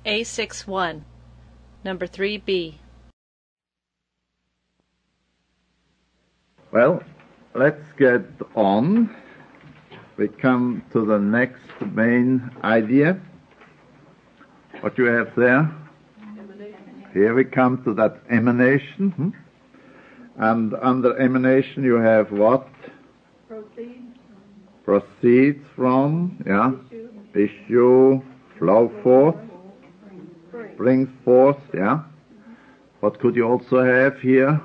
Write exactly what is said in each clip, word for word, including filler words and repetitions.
A six one, number three B. Well, let's get on. We come to the next main idea. What you have there? Emanation. Here we come to that emanation. Hmm? And under emanation you have what? Proceeds. Proceeds from, yeah. Issue, Issue flow forth, Bring. brings forth, yeah. What could you also have here?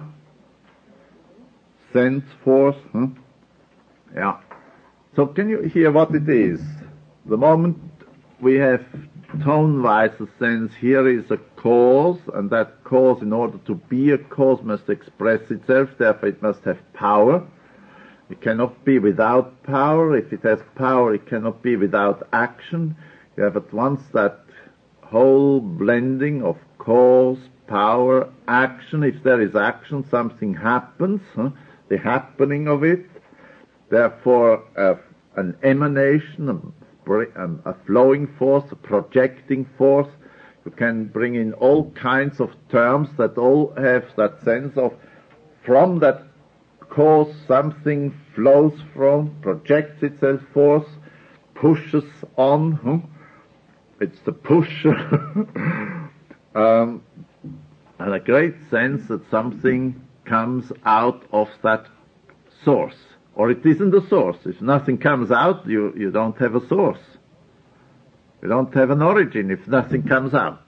Sends forth, hmm? Yeah. So can you hear what it is? The moment we have tone-wise a sense, here is a cause, and that cause, in order to be a cause, must express itself, therefore it must have power. It cannot be without power. If it has power, it cannot be without action. You have at once that whole blending of cause, power, action. If there is action, something happens, huh? The happening of it. Therefore, uh, an emanation, a, a flowing force, a projecting force. You can bring in all kinds of terms that all have that sense of, from that cause something flows from, projects itself forth, pushes on. Hmm? It's the pusher. um, and a great sense that something comes out of that source. Or it isn't a source. If nothing comes out, you, you don't have a source. You don't have an origin if nothing comes out.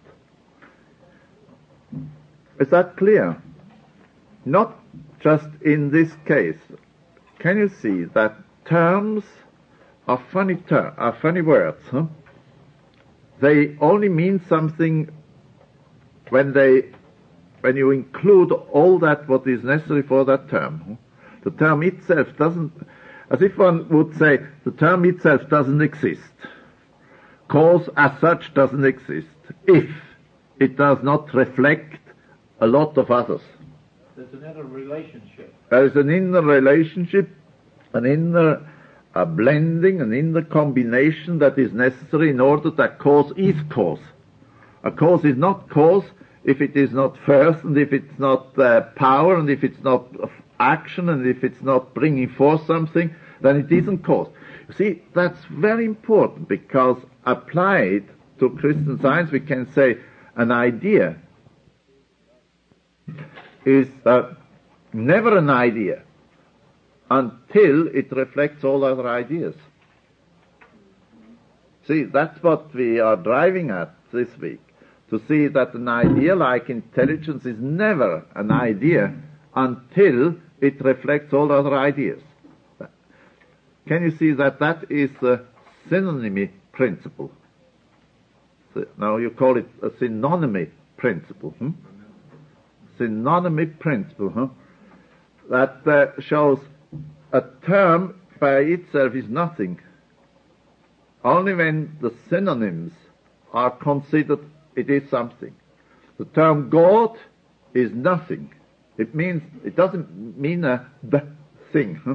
Is that clear? Not just in this case. Can you see that terms are funny ter- are funny words, huh? They only mean something when they when you include all that what is necessary for that term. Huh? The term itself doesn't, as if one would say, the term itself doesn't exist. Cause as such doesn't exist, if it does not reflect a lot of others. There's an inner relationship. There is an inner relationship, an inner uh, blending, an inner combination that is necessary in order that cause is cause. A cause is not cause if it is not first, and if it's not uh, power, and if it's not action, and if it's not bringing forth something, then it isn't cause. You see, that's very important, because applied to Christian Science, we can say an idea is uh, never an idea until it reflects all other ideas. See, that's what we are driving at this week, to see that an idea like intelligence is never an idea until it reflects all other ideas. Can you see that that is the synonymy principle? So now you call it a synonymy principle. Hmm? Synonymy principle. Huh? That uh, shows a term by itself is nothing. Only when the synonyms are considered, it is something. The term God is nothing. It means, it doesn't mean a the thing. Huh?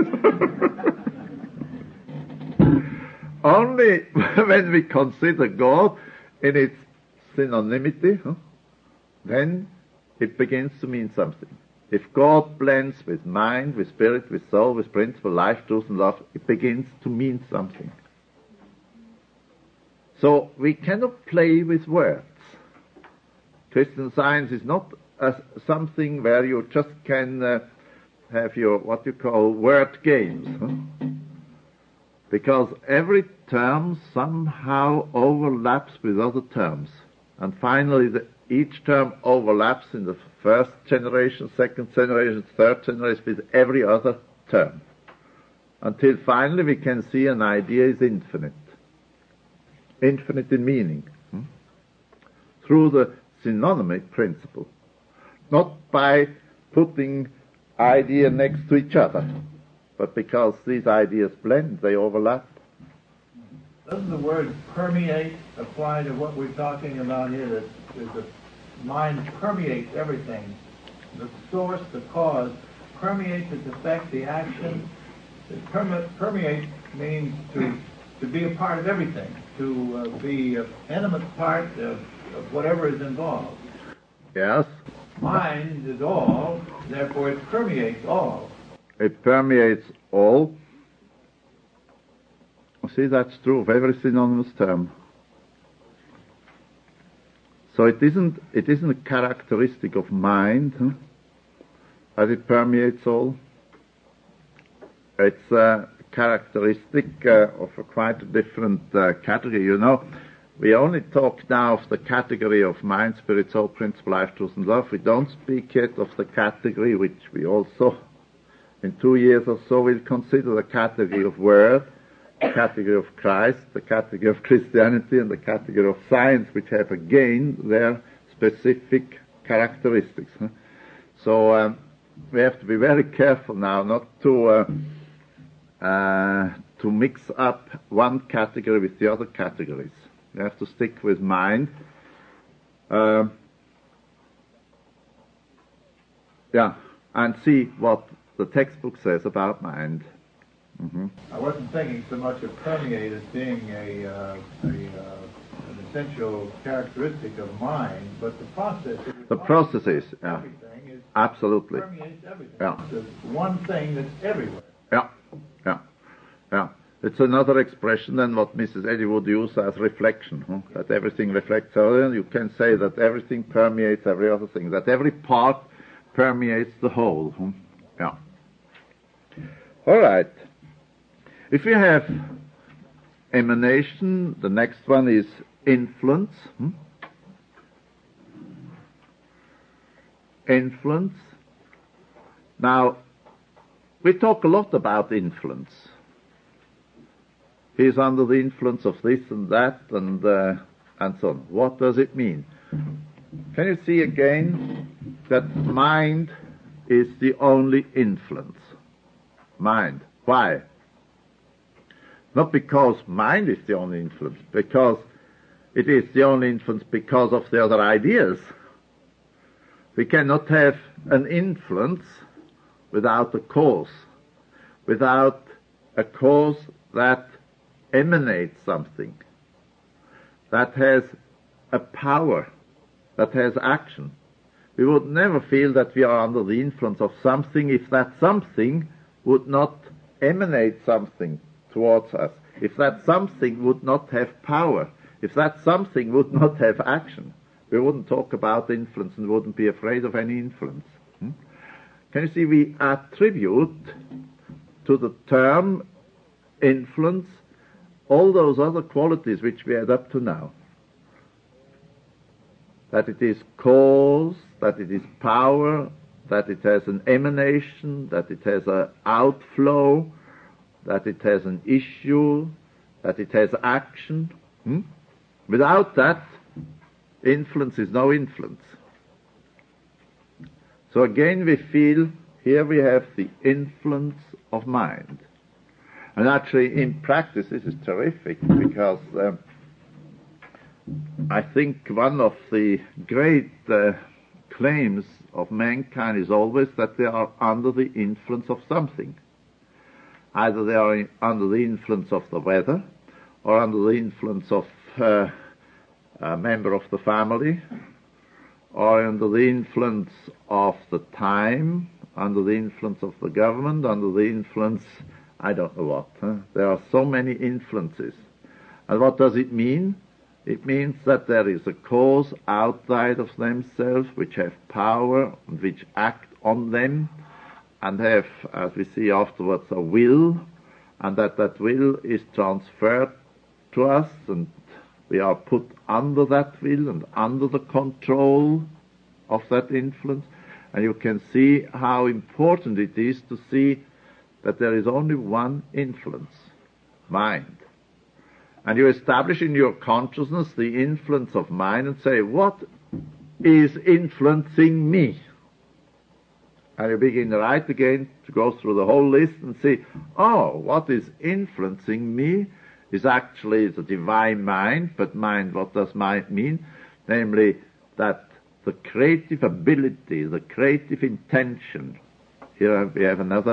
Only when we consider God in its synonymity, huh, then it begins to mean something. If God blends with mind, with spirit, with soul, with principle, life, truth, and love, it begins to mean something. So we cannot play with words. Christian Science is not as something where you just can uh, have your, what you call, word games. Huh? Because every term somehow overlaps with other terms. And finally, the, each term overlaps in the first generation, second generation, third generation with every other term. Until finally we can see an idea is infinite. Infinite in meaning. Hmm? Through the synonymy principle. Not by putting ideas next to each other, but because these ideas blend, they overlap. Doesn't the word permeate apply to what we're talking about here? That, that the mind permeates everything. The source, the cause, permeates its effect, the action. Perme- permeate means to to be a part of everything, to uh, be an intimate part of, of whatever is involved. Yes. Mind is all, therefore it permeates all. It permeates all. See, that's true of every synonymous term. So it isn't, it isn't a characteristic of mind, huh, that it permeates all. It's a characteristic uh, of a quite a different uh, category. You know, we only talk now of the category of mind, spirit, soul, principle, life, truth, and love. We don't speak yet of the category which we also, in two years or so, will consider the category of word, the category of Christ, the category of Christianity, and the category of science, which have again their specific characteristics. Huh? So um, we have to be very careful now not to uh, uh, to mix up one category with the other categories. We have to stick with mind. Uh, yeah, and see what the textbook says about mind. Mm-hmm. I wasn't thinking so much of permeate as being a, uh, a uh, an essential characteristic of mind, but the process. The processes, yeah, everything is absolutely. permeates everything. Yeah. It's one thing that's everywhere. Yeah, yeah, yeah. It's another expression than what Missus Eddy would use as reflection, huh? That everything reflects other. You can say that everything permeates every other thing, that every part permeates the whole. Huh? Yeah. All right. If we have emanation, the next one is influence. Hmm? Influence. Now, we talk a lot about influence. He's under the influence of this and that and uh, and so on. What does it mean? Can you see again that mind is the only influence? Mind. Why? Not because mind is the only influence, because it is the only influence because of the other ideas. We cannot have an influence without a cause, without a cause that emanates something, that has a power, that has action. We would never feel that we are under the influence of something if that something would not emanate something towards us, if that something would not have power, if that something would not have action. We wouldn't talk about influence and wouldn't be afraid of any influence. Hmm? Can you see, we attribute to the term influence all those other qualities which we had up to now. That it is cause, that it is power, that it has an emanation, that it has an outflow, that it has an issue, that it has action. Hmm? Without that, influence is no influence. So again we feel, here we have the influence of mind. And actually in practice this is terrific, because uh, I think one of the great uh, claims of mankind is always that they are under the influence of something. Either they are under the influence of the weather, or under the influence of uh, a member of the family, or under the influence of the time, under the influence of the government, under the influence, I don't know what. Huh? There are so many influences. And what does it mean? It means that there is a cause outside of themselves which have power and which act on them, and have, as we see afterwards, a will, and that that will is transferred to us, and we are put under that will and under the control of that influence. And you can see how important it is to see that there is only one influence, mind. And you establish in your consciousness the influence of mind and say, what is influencing me? And you begin right again to go through the whole list and see, oh, what is influencing me is actually the divine mind. But mind, what does mind mean? Namely, that the creative ability, the creative intention. Here we have another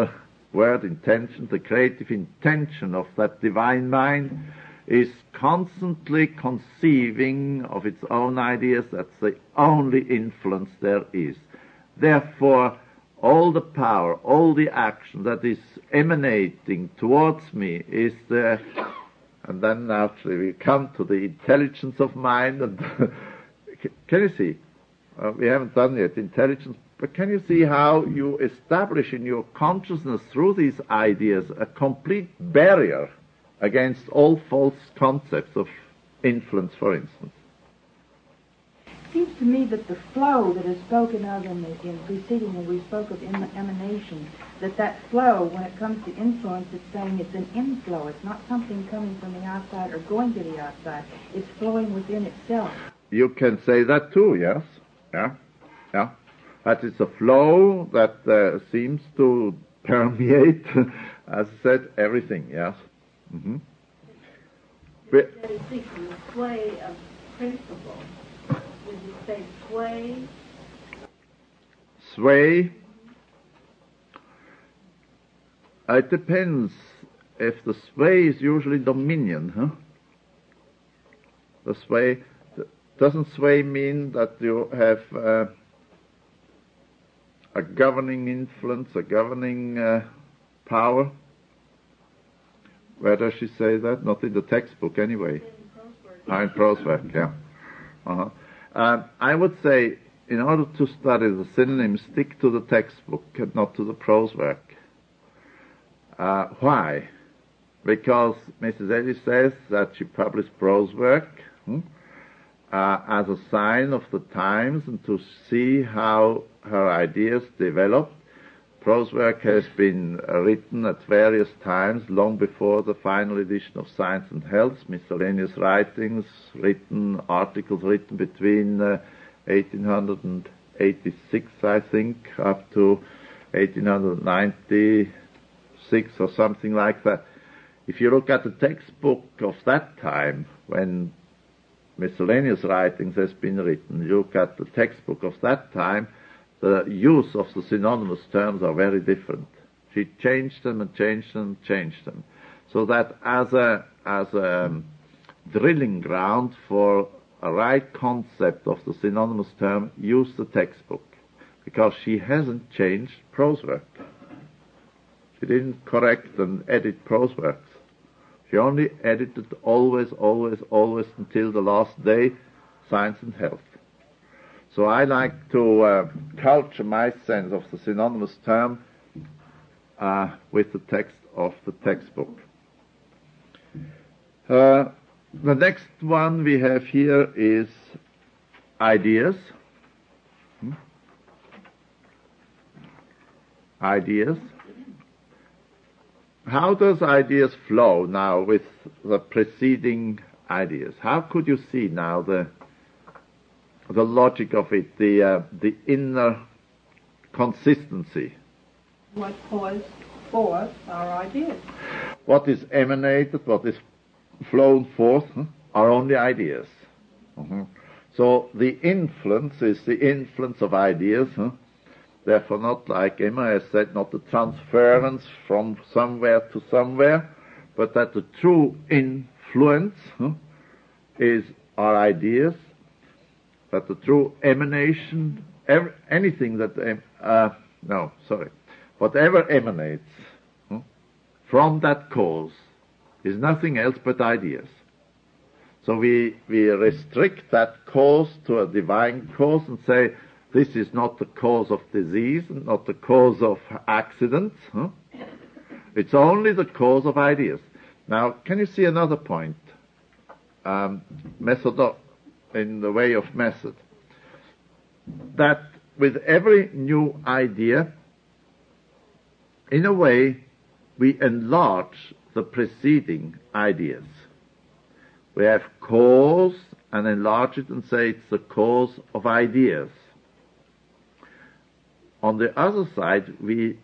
word intention, the creative intention of that divine mind, is constantly conceiving of its own ideas. That's the only influence there is. Therefore, all the power, all the action that is emanating towards me is the, and then naturally we come to the intelligence of mind. And can you see? Uh, we haven't done yet intelligence, but can you see how you establish in your consciousness through these ideas a complete barrier against all false concepts of influence, for instance? It seems to me that the flow that is spoken of in the in preceding, when we spoke of em- emanation, that that flow, when it comes to influence, it's saying it's an inflow. It's not something coming from the outside or going to the outside. It's flowing within itself. You can say that too, yes. Yeah, yeah. That is a flow that uh, seems to permeate, as I said, everything, yes. Mm-hmm. Instead of seeking the sway of principle, would you say sway? Sway. It depends. If the sway is usually dominion, huh? The sway, doesn't sway mean that you have uh, a governing influence, a governing uh, power? Where does she say that? Not in the textbook, anyway. Ah, in prose work, yeah. Uh-huh. Uh, I would say, in order to study the synonyms, stick to the textbook and not to the prose work. Uh, why? Because Missus Ellis says that she published prose work hmm, uh, as a sign of the times and to see how her ideas developed. Prose work has been uh, written at various times, long before the final edition of Science and Health, miscellaneous writings, written, articles written between uh, eighteen eighty-six, I think, up to eighteen ninety-six or something like that. If you look at the textbook of that time, when miscellaneous writings has been written, you look at the textbook of that time, the use of the synonymous terms are very different. She changed them and changed them and changed them. So that as a, as a um, drilling ground for a right concept of the synonymous term, use the textbook. Because she hasn't changed prose work. She didn't correct and edit prose works. She only edited always, always, always until the last day, Science and Health. So I like to uh, culture my sense of the synonymous term uh, with the text of the textbook. Uh, the next one we have here is ideas. Hmm? Ideas. How does ideas flow now with the preceding ideas? How could you see now the the logic of it, the uh, the inner consistency? What caused forth our ideas? What is emanated, what is flown forth, huh, are only ideas. Uh-huh. So the influence is the influence of ideas. Huh? Therefore, not like Emma has said, not the transference from somewhere to somewhere, but that the true influence huh, is our ideas. That the true emanation, every, anything that, uh, no, sorry, whatever emanates hmm, from that cause is nothing else but ideas. So we, we restrict that cause to a divine cause and say, this is not the cause of disease, not the cause of accidents. Huh? It's only the cause of ideas. Now, can you see another point? Um, method in the way of method. That with every new idea, in a way, we enlarge the preceding ideas. We have cause and enlarge it and say it's the cause of ideas. On the other side, we,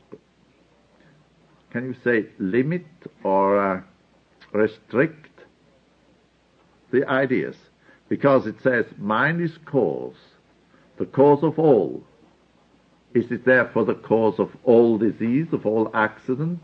can you say, limit or uh, restrict the ideas? Because it says mind is cause, the cause of all. Is it therefore the cause of all disease, of all accident?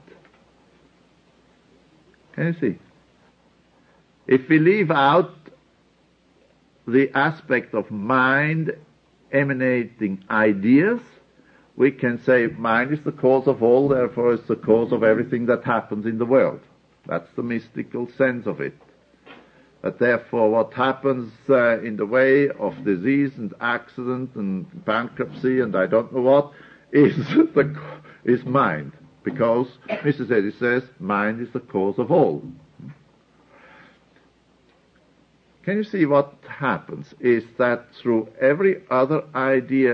Can you see? If we leave out the aspect of mind emanating ideas, we can say mind is the cause of all, therefore it's the cause of everything that happens in the world. That's the mystical sense of it. But therefore what happens uh, in the way of disease and accident and bankruptcy and I don't know what is the is mind. Because Missus Eddy says mind is the cause of all. Can you see what happens is that through every other idea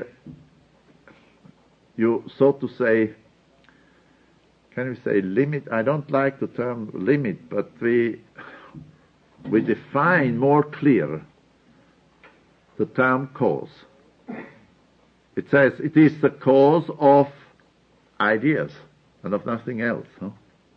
you, so to say, can we say limit? I don't like the term limit, but we we define more clear the term cause. It says it is the cause of ideas and of nothing else. Huh?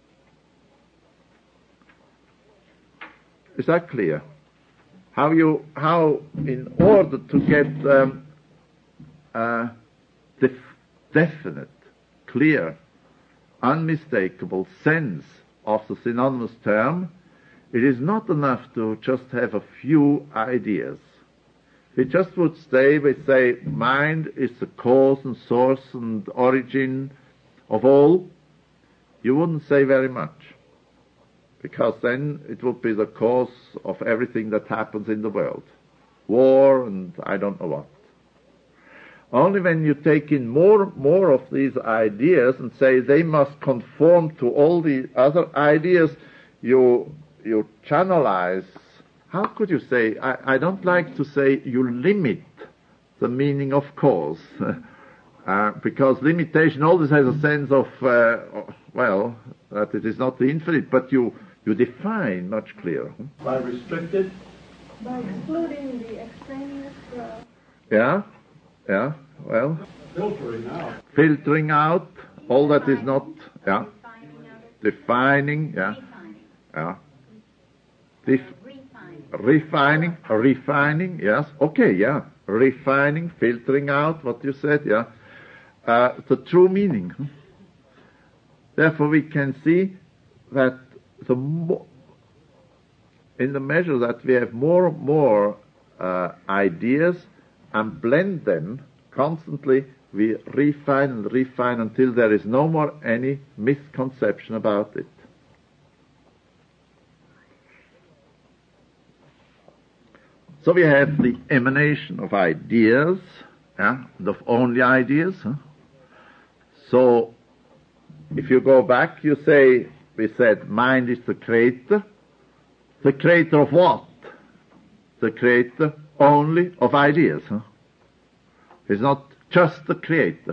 Is that clear? How you, how in order to get um, a def- definite, clear, unmistakable sense of the synonymous term, it is not enough to just have a few ideas. If it just would stay with, say, mind is the cause and source and origin of all, you wouldn't say very much. Because then it would be the cause of everything that happens in the world. War and I don't know what. Only when you take in more more of these ideas and say they must conform to all the other ideas, you you channelize. How could you say, I, I don't like to say you limit the meaning of cause. uh, because limitation always has a sense of, uh, well, that it is not the infinite, but you You define much clearer. By restricted? By excluding the extraneous growth. Yeah, yeah, well. Filtering out. Filtering out all that is not, yeah. Defining, yeah. Yeah. Def- refining, refining, yes. Okay, yeah. Refining, filtering out what you said, yeah. Uh, the true meaning. Therefore we can see that the mo- in the measure that we have more and more uh, ideas and blend them constantly, we refine and refine until there is no more any misconception about it. So we have the emanation of ideas, yeah, and of only ideas. Huh? So if you go back, you say, we said mind is the creator. The creator of what? The creator only of ideas. Huh? It's not just the creator.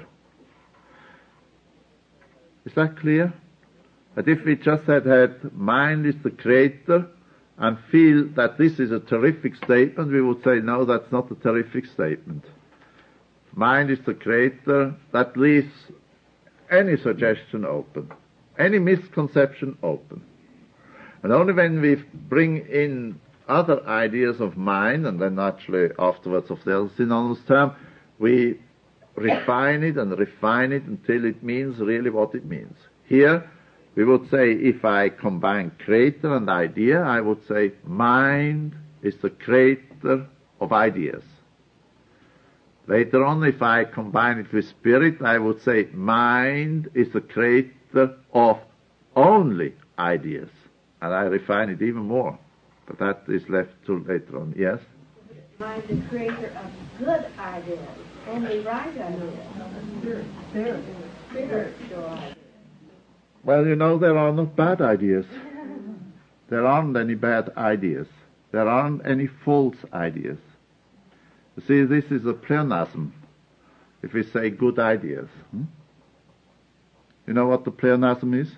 Is that clear? But if we just had had mind is the creator and feel that this is a terrific statement, we would say, no, that's not a terrific statement. Mind is the creator, that leaves any suggestion open. Any misconception open. And only when we bring in other ideas of mind, and then naturally afterwards of the other synonymous term, we refine it and refine it until it means really what it means. Here, we would say, if I combine creator and idea, I would say mind is the creator of ideas. Later on, if I combine it with spirit, I would say mind is the creator of only ideas. And I refine it even more. But that is left to later on. Yes? Mind the creator of good ideas, only right ideas. Spirit. Spirit. Spiritual ideas. Well, you know, there are not bad ideas. There aren't any bad ideas. There aren't any false ideas. You see, this is a pleonasm, if we say good ideas. Hmm? You know what the pleonasm is?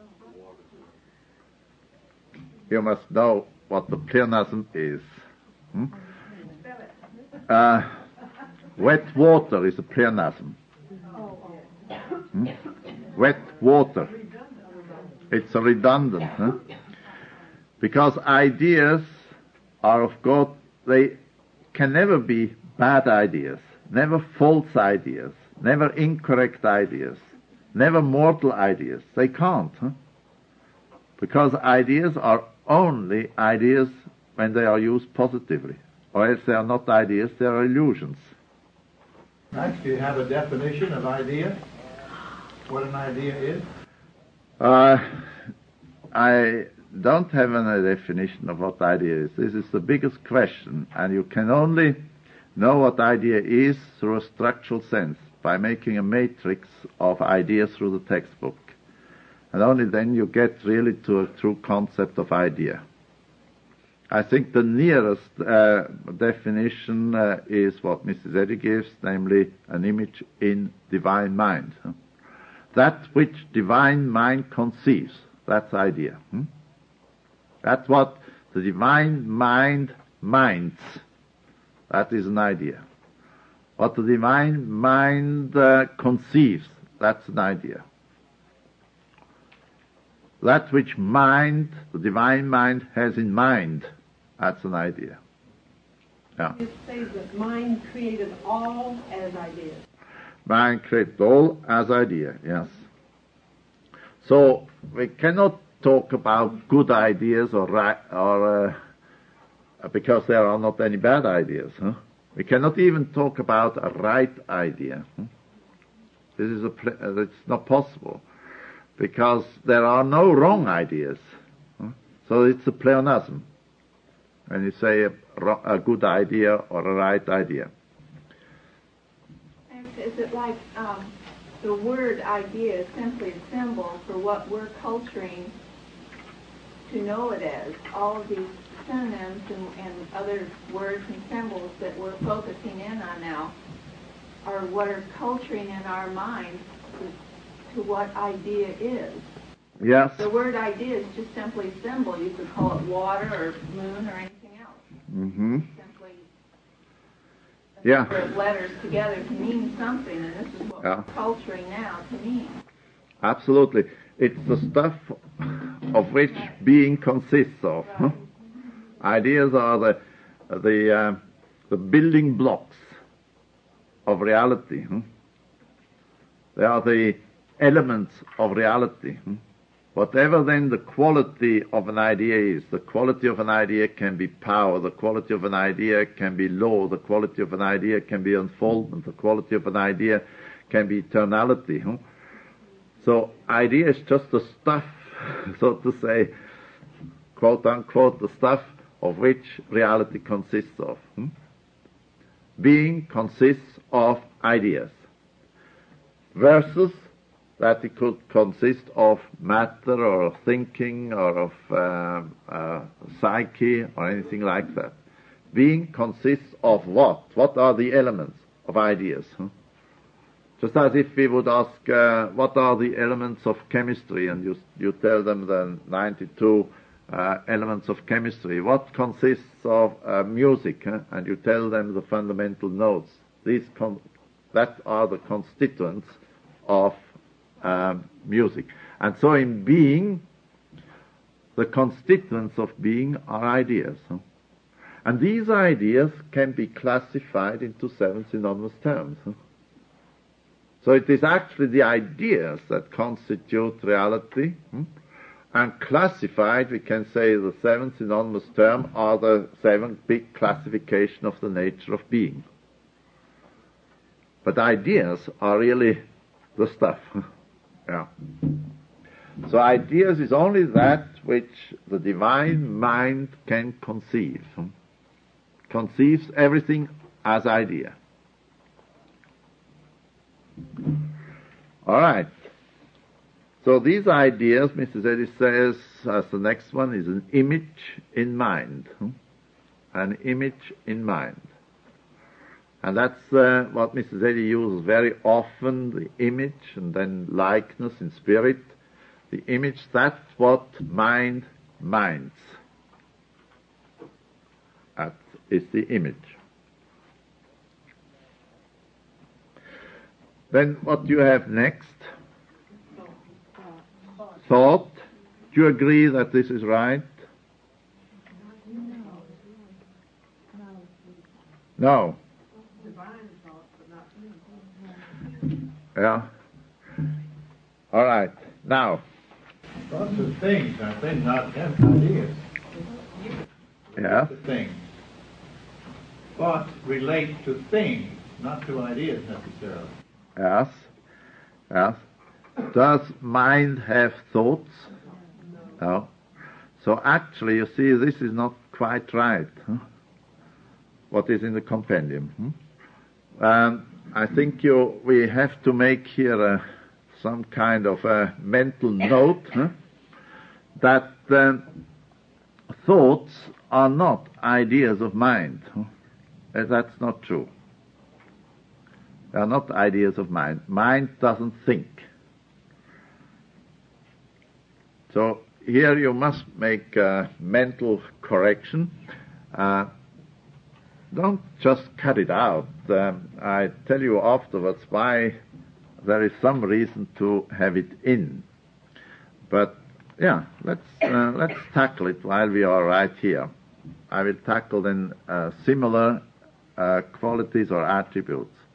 You must know what the pleonasm is. Hmm? Uh, wet water is a pleonasm. Hmm? Wet water. It's a redundant. Huh? Because ideas are of God, they can never be bad ideas, never false ideas. never incorrect ideas, never mortal ideas. They can't, huh? Because ideas are only ideas when they are used positively, or else they are not ideas, they are illusions. Max, do you have a definition of idea? What an idea is? Uh, I don't have a definition of what idea is. This is the biggest question, and you can only know what idea is through a structural sense, by making a matrix of ideas through the textbook. And only then you get really to a true concept of idea. I think the nearest uh, definition uh, is what Missus Eddy gives, namely an image in divine mind. That which divine mind conceives, that's idea. Hmm? That's what the divine mind minds. That is an idea. What the divine mind uh, conceives, that's an idea. That which mind, the divine mind, has in mind, that's an idea. Yeah. You say that mind created all as ideas. Mind created all as idea, yes. So we cannot talk about good ideas or right, or uh, because there are not any bad ideas. Huh? We cannot even talk about a right idea. Huh? This is a pl- uh, it's not possible, because there are no wrong ideas. Huh? So it's a pleonasm when you say a, a good idea or a right idea. Is it like um, the word idea is simply a symbol for what we're culturing to know it as? All of these synonyms and, and other words and symbols that we're focusing in on now are what are culturing in our minds to, to what idea is. Yes. The word idea is just simply a symbol. You could call it water or moon or anything else. Mm-hmm. Simply a Yeah. number of letters together to mean something, and this is what Yeah. we're culturing now to mean. Absolutely. It's the stuff of which being consists of. Huh? Ideas are the the uh, the building blocks of reality. Huh? They are the elements of reality. Huh? Whatever then the quality of an idea is, the quality of an idea can be power, the quality of an idea can be law, the quality of an idea can be unfoldment, the quality of an idea can be eternality. Huh? So idea is just the stuff, so to say, quote unquote, the stuff of which reality consists of. Hmm? Being consists of ideas, versus that it could consist of matter or of thinking or of uh, uh, psyche or anything like that. Being consists of what? What are the elements of ideas? Huh? Just as if we would ask, uh, what are the elements of chemistry, and you you tell them the ninety-two uh, elements of chemistry. What consists of uh, music, huh? And you tell them the fundamental notes. These con- that are the constituents of um, music. And so in being, the constituents of being are ideas. Huh? And these ideas can be classified into seven synonymous terms. Huh? So it is actually the ideas that constitute reality, hmm? And classified, we can say the seven synonymous terms are the seven big classification of the nature of being. But ideas are really the stuff. Yeah. So ideas is only that which the divine mind can conceive. Hmm? Conceives everything as idea. All right. So these ideas, Missus Eddy says, as the next one, is an image in mind. Hmm? An image in mind. And that's uh, what Missus Eddy uses very often, the image and then likeness in spirit. The image, that's what mind minds. That is the image. Then what do you have next? Thought. Do you agree that this is right? No. Yeah. All right. Now. Thoughts are things, aren't they? Not ideas. Yeah. The things. Thoughts relate to things, not to ideas necessarily. Yes. Yes. Does mind have thoughts? No. So actually, you see, this is not quite right. Huh? What is in the compendium? Hmm? Um, I think you we have to make here a, some kind of a mental note huh? that um, thoughts are not ideas of mind. Huh? That's not true. They are not ideas of mind. Mind doesn't think. So here you must make a mental correction. Uh, don't just cut it out. Um, I tell you afterwards why there is some reason to have it in. But yeah, let's uh, let's tackle it while we are right here. I will tackle then uh, similar uh, qualities or attributes.